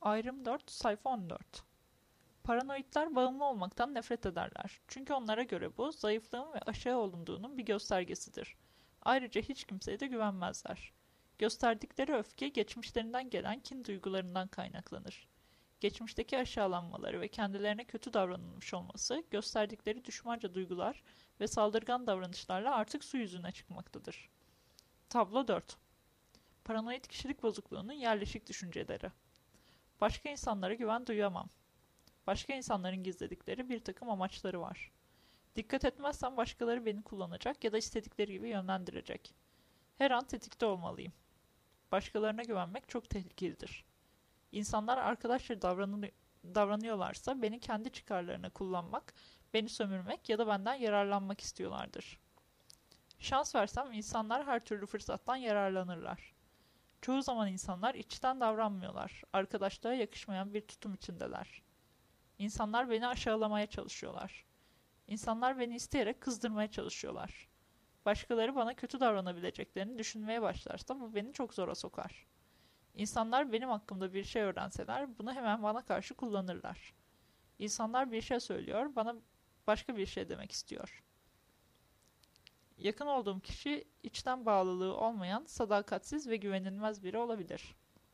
Ayrım 4, sayfa 14. Paranoidler bağımlı olmaktan nefret ederler. Çünkü onlara göre bu, zayıflığın ve aşağı olunduğunun bir göstergesidir. Ayrıca hiç kimseye de güvenmezler. Gösterdikleri öfke, geçmişlerinden gelen kin duygularından kaynaklanır. Geçmişteki aşağılanmaları ve kendilerine kötü davranılmış olması, gösterdikleri düşmanca duygular ve saldırgan davranışlarla artık su yüzüne çıkmaktadır. Tablo 4. Paranoid kişilik bozukluğunun yerleşik düşünceleri. Başka insanlara güven duyamam. Başka insanların gizledikleri bir takım amaçları var. Dikkat etmezsem başkaları beni kullanacak ya da istedikleri gibi yönlendirecek. Her an tetikte olmalıyım. Başkalarına güvenmek çok tehlikelidir. İnsanlar arkadaşça davranıyorlarsa beni kendi çıkarlarına kullanmak, beni sömürmek ya da benden yararlanmak istiyorlardır. Şans versem insanlar her türlü fırsattan yararlanırlar. Çoğu zaman insanlar içten davranmıyorlar, arkadaşlığa yakışmayan bir tutum içindeler. İnsanlar beni aşağılamaya çalışıyorlar. İnsanlar beni isteyerek kızdırmaya çalışıyorlar. Başkaları bana kötü davranabileceklerini düşünmeye başlarsa bu beni çok zora sokar. İnsanlar benim hakkımda bir şey öğrenseler bunu hemen bana karşı kullanırlar. İnsanlar bir şey söylüyor, bana başka bir şey demek istiyor. Yakın olduğum kişi içten bağlılığı olmayan, sadakatsiz ve güvenilmez biri olabilir.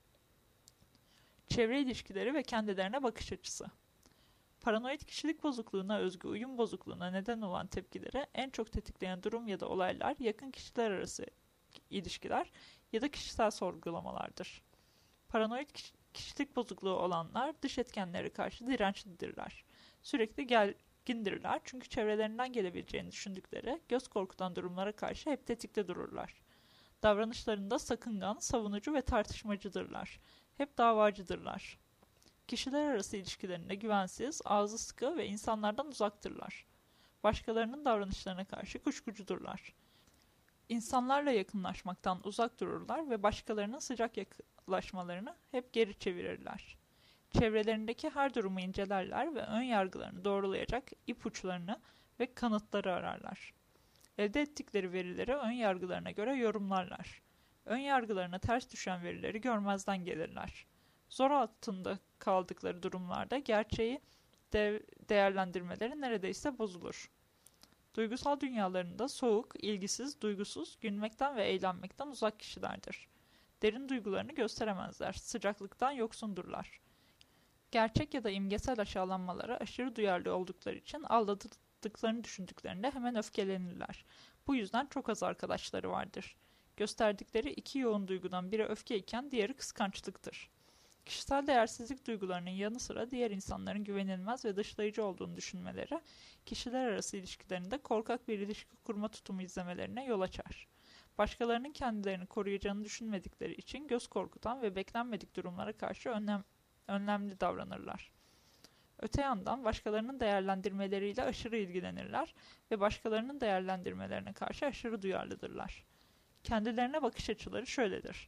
Çevre ilişkileri ve kendilerine bakış açısı. Paranoid kişilik bozukluğuna özgü uyum bozukluğuna neden olan tepkileri en çok tetikleyen durum ya da olaylar yakın kişiler arası ilişkiler ya da kişisel sorgulamalardır. Paranoid kişilik bozukluğu olanlar dış etkenlere karşı dirençlidirler. Sürekli gergindirler çünkü çevrelerinden gelebileceğini düşündükleri göz korkutan durumlara karşı hep tetikte dururlar. Davranışlarında sakıngan, savunucu ve tartışmacıdırlar. Hep davacıdırlar. Kişiler arası ilişkilerinde güvensiz, ağzı sıkı ve insanlardan uzaktırlar. Başkalarının davranışlarına karşı kuşkucudurlar. İnsanlarla yakınlaşmaktan uzak dururlar ve başkalarının sıcak yaklaşmalarını hep geri çevirirler. Çevrelerindeki her durumu incelerler ve ön yargılarını doğrulayacak ipuçlarını ve kanıtları ararlar. Elde ettikleri verileri ön yargılarına göre yorumlarlar. Ön yargılarına ters düşen verileri görmezden gelirler. Zor altında kaldıkları durumlarda gerçeği değerlendirmeleri neredeyse bozulur. Duygusal dünyalarında soğuk, ilgisiz, duygusuz, gülmekten ve eğlenmekten uzak kişilerdir. Derin duygularını gösteremezler, sıcaklıktan yoksundurlar. Gerçek ya da imgesel aşağılanmalara aşırı duyarlı oldukları için aldatıldıklarını düşündüklerinde hemen öfkelenirler. Bu yüzden çok az arkadaşları vardır. Gösterdikleri iki yoğun duygudan biri öfke iken diğeri kıskançlıktır. Kişisel değersizlik duygularının yanı sıra diğer insanların güvenilmez ve dışlayıcı olduğunu düşünmeleri, kişiler arası ilişkilerinde korkak bir ilişki kurma tutumu izlemelerine yol açar. Başkalarının kendilerini koruyacağını düşünmedikleri için göz korkutan ve beklenmedik durumlara karşı önlemli davranırlar. Öte yandan başkalarının değerlendirmeleriyle aşırı ilgilenirler ve başkalarının değerlendirmelerine karşı aşırı duyarlıdırlar. Kendilerine bakış açıları şöyledir.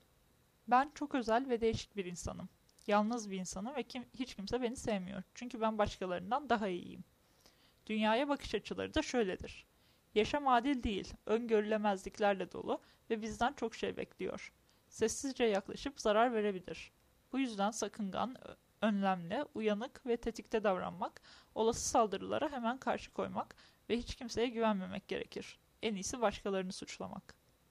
Ben çok özel ve değişik bir insanım. Yalnız bir insanım ve hiç kimse beni sevmiyor. Çünkü ben başkalarından daha iyiyim. Dünyaya bakış açıları da şöyledir. Yaşam adil değil, öngörülemezliklerle dolu ve bizden çok şey bekliyor. Sessizce yaklaşıp zarar verebilir. Bu yüzden sakıngan, önlemli, uyanık ve tetikte davranmak, olası saldırılara hemen karşı koymak ve hiç kimseye güvenmemek gerekir. En iyisi başkalarını suçlamak.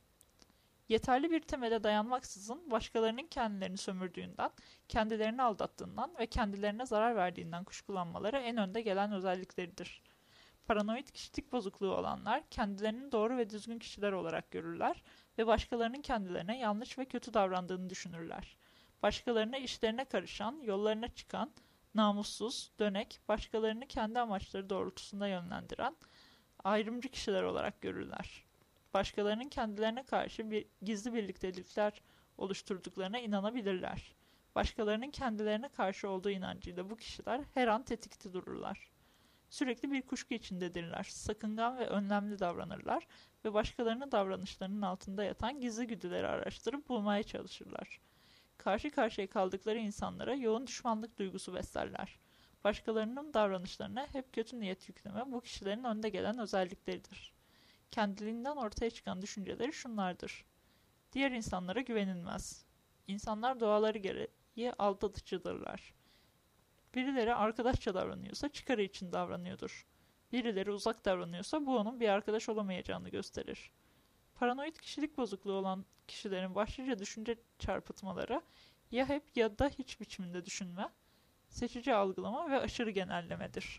Yeterli bir temele dayanmaksızın başkalarının kendilerini sömürdüğünden, kendilerini aldattığından ve kendilerine zarar verdiğinden kuşkulanmaları en önde gelen özellikleridir. Paranoid kişilik bozukluğu olanlar kendilerini doğru ve düzgün kişiler olarak görürler ve başkalarının kendilerine yanlış ve kötü davrandığını düşünürler. Başkalarına işlerine karışan, yollarına çıkan, namussuz, dönek, başkalarını kendi amaçları doğrultusunda yönlendiren, ayrımcı kişiler olarak görürler. Başkalarının kendilerine karşı gizli birliktelikler oluşturduklarına inanabilirler. Başkalarının kendilerine karşı olduğu inancıyla bu kişiler her an tetikte dururlar. Sürekli bir kuşku içindedirler, sakıngan ve önlemli davranırlar ve başkalarının davranışlarının altında yatan gizli güdüleri araştırıp bulmaya çalışırlar. Karşı karşıya kaldıkları insanlara yoğun düşmanlık duygusu beslerler. Başkalarının davranışlarına hep kötü niyet yükleme bu kişilerin önde gelen özellikleridir. Kendiliğinden ortaya çıkan düşünceleri şunlardır. Diğer insanlara güvenilmez. İnsanlar doğaları aldatıcıdırlar. Birileri arkadaşça davranıyorsa çıkarı için davranıyordur. Birileri uzak davranıyorsa bu onun bir arkadaş olamayacağını gösterir. Paranoid kişilik bozukluğu olan kişilerin başlıca düşünce çarpıtmaları ya hep ya da hiç biçiminde düşünme, seçici algılama ve aşırı genellemedir.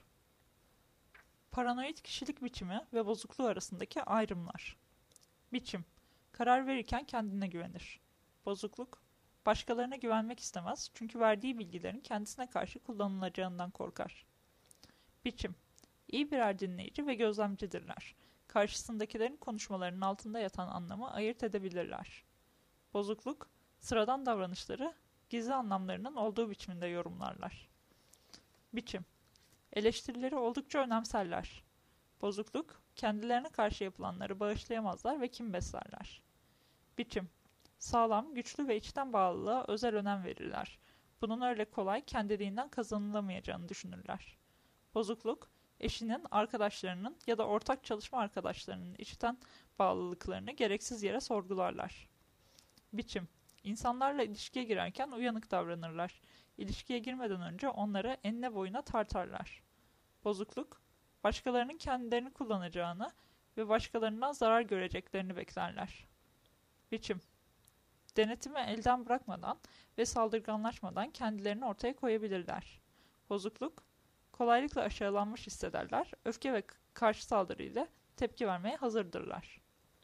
Paranoid kişilik biçimi ve bozukluğu arasındaki ayrımlar. Biçim: karar verirken kendine güvenir. Bozukluk: başkalarına güvenmek istemez çünkü verdiği bilgilerin kendisine karşı kullanılacağından korkar. Biçim: iyi birer dinleyici ve gözlemcidirler. Karşısındakilerin konuşmalarının altında yatan anlamı ayırt edebilirler. Bozukluk: sıradan davranışları gizli anlamlarının olduğu biçiminde yorumlarlar. Biçim: eleştirileri oldukça önemserler. Bozukluk: kendilerine karşı yapılanları bağışlayamazlar ve kin beslerler. Biçim: sağlam, güçlü ve içten bağlılığa özel önem verirler. Bunun öyle kolay kendiliğinden kazanılamayacağını düşünürler. Bozukluk: eşinin, arkadaşlarının ya da ortak çalışma arkadaşlarının içten bağlılıklarını gereksiz yere sorgularlar. Biçim: insanlarla ilişkiye girerken uyanık davranırlar. İlişkiye girmeden önce onları enine boyuna tartarlar. Bozukluk: başkalarının kendilerini kullanacağını ve başkalarından zarar göreceklerini beklerler. Biçim: denetimi elden bırakmadan ve saldırganlaşmadan kendilerini ortaya koyabilirler. Bozukluk: kolaylıkla aşağılanmış hissederler, öfke ve karşı saldırı ile tepki vermeye hazırdırlar.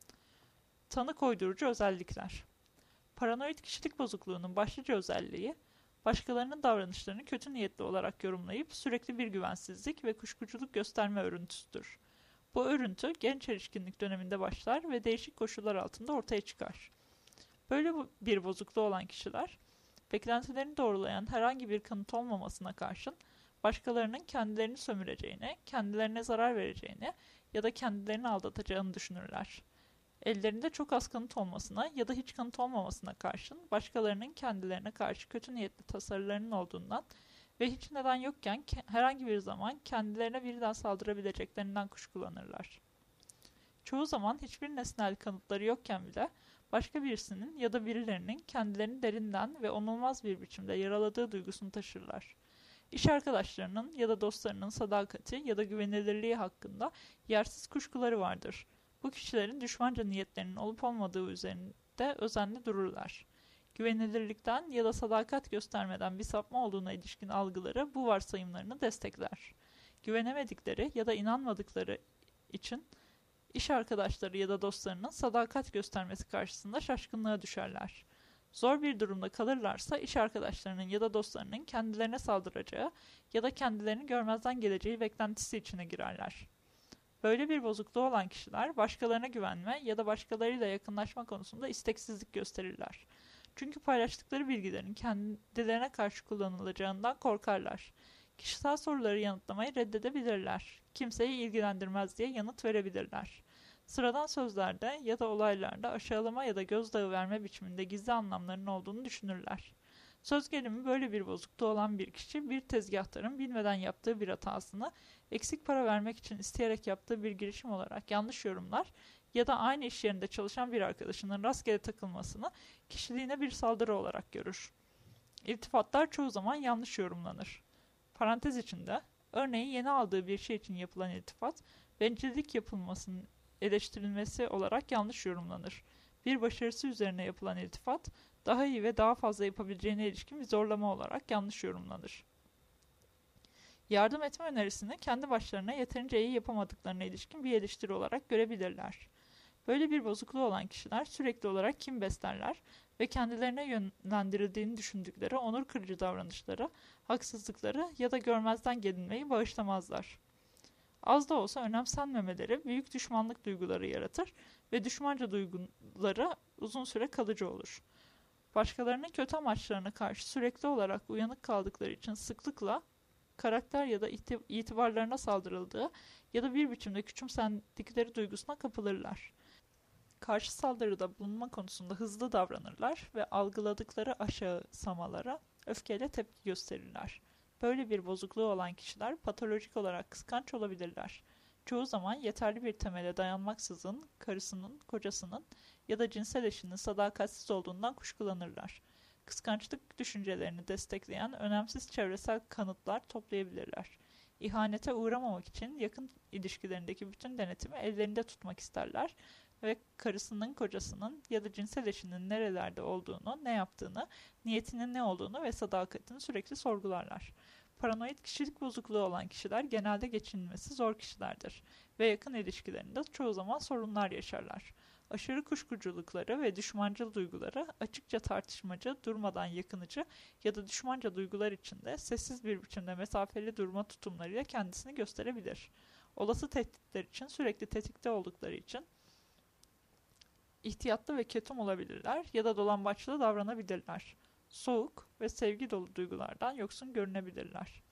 Tanı koydurucu özellikler. Paranoid kişilik bozukluğunun başlıca özelliği, başkalarının davranışlarını kötü niyetli olarak yorumlayıp sürekli bir güvensizlik ve kuşkuculuk gösterme örüntüsüdür. Bu örüntü genç erişkinlik döneminde başlar ve değişik koşullar altında ortaya çıkar. Böyle bir bozukluğu olan kişiler, beklentilerini doğrulayan herhangi bir kanıt olmamasına karşın, başkalarının kendilerini sömüreceğini, kendilerine zarar vereceğini ya da kendilerini aldatacağını düşünürler. Ellerinde çok az kanıt olmasına ya da hiç kanıt olmamasına karşın başkalarının kendilerine karşı kötü niyetli tasarılarının olduğundan ve hiç neden yokken herhangi bir zaman kendilerine birden saldırabileceklerinden kuşkulanırlar. Çoğu zaman hiçbir nesnel kanıtları yokken bile başka birisinin ya da birilerinin kendilerini derinden ve onulmaz bir biçimde yaraladığı duygusunu taşırlar. İş arkadaşlarının ya da dostlarının sadakati ya da güvenilirliği hakkında yersiz kuşkuları vardır. Bu kişilerin düşmanca niyetlerinin olup olmadığı üzerinde özenli dururlar. Güvenilirlikten ya da sadakat göstermeden bir sapma olduğuna ilişkin algıları bu varsayımlarını destekler. Güvenemedikleri ya da inanmadıkları için iş arkadaşları ya da dostlarının sadakat göstermesi karşısında şaşkınlığa düşerler. Zor bir durumda kalırlarsa iş arkadaşlarının ya da dostlarının kendilerine saldıracağı ya da kendilerini görmezden geleceği beklentisi içine girerler. Böyle bir bozukluğu olan kişiler başkalarına güvenme ya da başkalarıyla yakınlaşma konusunda isteksizlik gösterirler. Çünkü paylaştıkları bilgilerin kendilerine karşı kullanılacağından korkarlar. Kişisel soruları yanıtlamayı reddedebilirler. Kimseyi ilgilendirmez diye yanıt verebilirler. Sıradan sözlerde ya da olaylarda aşağılama ya da gözdağı verme biçiminde gizli anlamlarının olduğunu düşünürler. Söz gelimi böyle bir bozukluğu olan bir kişi bir tezgahtarın bilmeden yaptığı bir hatasını eksik para vermek için isteyerek yaptığı bir girişim olarak yanlış yorumlar ya da aynı iş yerinde çalışan bir arkadaşının rastgele takılmasını kişiliğine bir saldırı olarak görür. İltifatlar çoğu zaman yanlış yorumlanır. Parantez içinde, örneğin yeni aldığı bir şey için yapılan iltifat, bencillik yapılmasının eleştirilmesi olarak yanlış yorumlanır. Bir başarısı üzerine yapılan iltifat, daha iyi ve daha fazla yapabileceğine ilişkin bir zorlama olarak yanlış yorumlanır. Yardım etme önerisini kendi başlarına yeterince iyi yapamadıklarına ilişkin bir eleştiri olarak görebilirler. Böyle bir bozukluğu olan kişiler sürekli olarak kin beslerler ve kendilerine yönlendirildiğini düşündükleri onur kırıcı davranışları, haksızlıkları ya da görmezden gelinmeyi bağışlamazlar. Az da olsa önemsenmemeleri büyük düşmanlık duyguları yaratır ve düşmanca duyguları uzun süre kalıcı olur. Başkalarının kötü amaçlarına karşı sürekli olarak uyanık kaldıkları için sıklıkla karakter ya da itibarlarına saldırıldığı ya da bir biçimde küçümsendikleri duygusuna kapılırlar. Karşı saldırıda bulunma konusunda hızlı davranırlar ve algıladıkları aşağısamalara öfkeyle tepki gösterirler. Böyle bir bozukluğu olan kişiler patolojik olarak kıskanç olabilirler. Çoğu zaman yeterli bir temele dayanmaksızın karısının, kocasının ya da cinsel eşinin sadakatsiz olduğundan kuşkulanırlar. Kıskançlık düşüncelerini destekleyen önemsiz çevresel kanıtlar toplayabilirler. İhanete uğramamak için yakın ilişkilerindeki bütün denetimi ellerinde tutmak isterler ve karısının, kocasının ya da cinsel eşinin nerelerde olduğunu, ne yaptığını, niyetinin ne olduğunu ve sadakatini sürekli sorgularlar. Paranoid kişilik bozukluğu olan kişiler genelde geçinmesi zor kişilerdir ve yakın ilişkilerinde çoğu zaman sorunlar yaşarlar. Aşırı kuşkuculukları ve düşmancıl duyguları açıkça tartışmacı, durmadan yakınıcı ya da düşmanca duygular içinde sessiz bir biçimde mesafeli durma tutumlarıyla kendisini gösterebilir. Olası tehditler için sürekli tetikte oldukları için ihtiyatlı ve ketum olabilirler ya da dolambaçlı davranabilirler. Soğuk ve sevgi dolu duygulardan yoksun görünebilirler.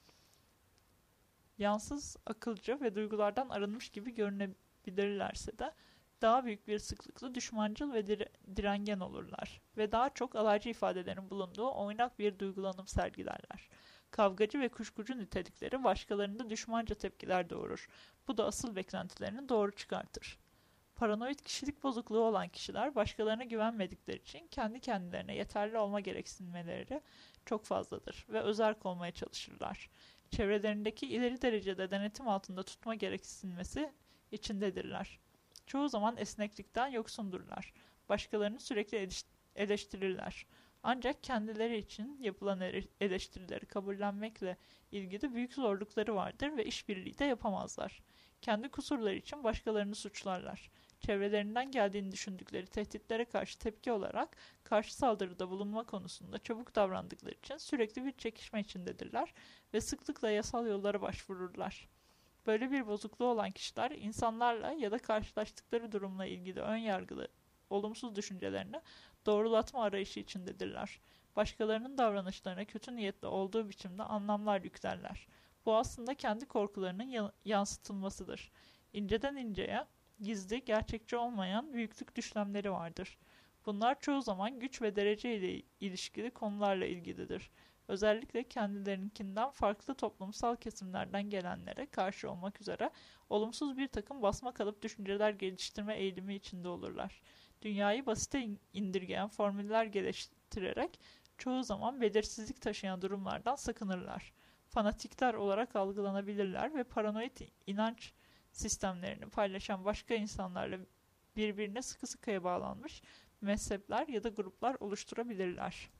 Yansız, akılcı ve duygulardan arınmış gibi görünebilirlerse de daha büyük bir sıklıkla düşmancıl ve direngen olurlar ve daha çok alaycı ifadelerin bulunduğu oynak bir duygulanım sergilerler. Kavgacı ve kuşkucu nitelikleri başkalarında düşmanca tepkiler doğurur. Bu da asıl beklentilerini doğru çıkartır. Paranoid kişilik bozukluğu olan kişiler başkalarına güvenmedikleri için kendi kendilerine yeterli olma gereksinmeleri çok fazladır ve özerk olmaya çalışırlar. Çevrelerindeki ileri derecede denetim altında tutma gereksinmesi içindedirler. Çoğu zaman esneklikten yoksundurlar. Başkalarını sürekli eleştirirler. Ancak kendileri için yapılan eleştirileri kabullenmekle ilgili büyük zorlukları vardır ve işbirliği de yapamazlar. Kendi kusurları için başkalarını suçlarlar. Çevrelerinden geldiğini düşündükleri tehditlere karşı tepki olarak karşı saldırıda bulunma konusunda çabuk davrandıkları için sürekli bir çekişme içindedirler ve sıklıkla yasal yollara başvururlar. Böyle bir bozukluğu olan kişiler insanlarla ya da karşılaştıkları durumla ilgili ön yargılı, olumsuz düşüncelerini doğrulatma arayışı içindedirler. Başkalarının davranışlarına kötü niyetli olduğu biçimde anlamlar yüklerler. Bu aslında kendi korkularının yansıtılmasıdır. İnceden inceye, gizli, gerçekçi olmayan büyüklük düşlemleri vardır. Bunlar çoğu zaman güç ve derece ile ilişkili konularla ilgilidir. Özellikle kendilerinkinden farklı toplumsal kesimlerden gelenlere karşı olmak üzere olumsuz bir takım basma kalıp düşünceler geliştirme eğilimi içinde olurlar. Dünyayı basite indirgeyen formüller geliştirerek çoğu zaman belirsizlik taşıyan durumlardan sakınırlar. Fanatikler olarak algılanabilirler ve paranoid inanç sistemlerini paylaşan başka insanlarla birbirine sıkı sıkıya bağlanmış mezhepler ya da gruplar oluşturabilirler.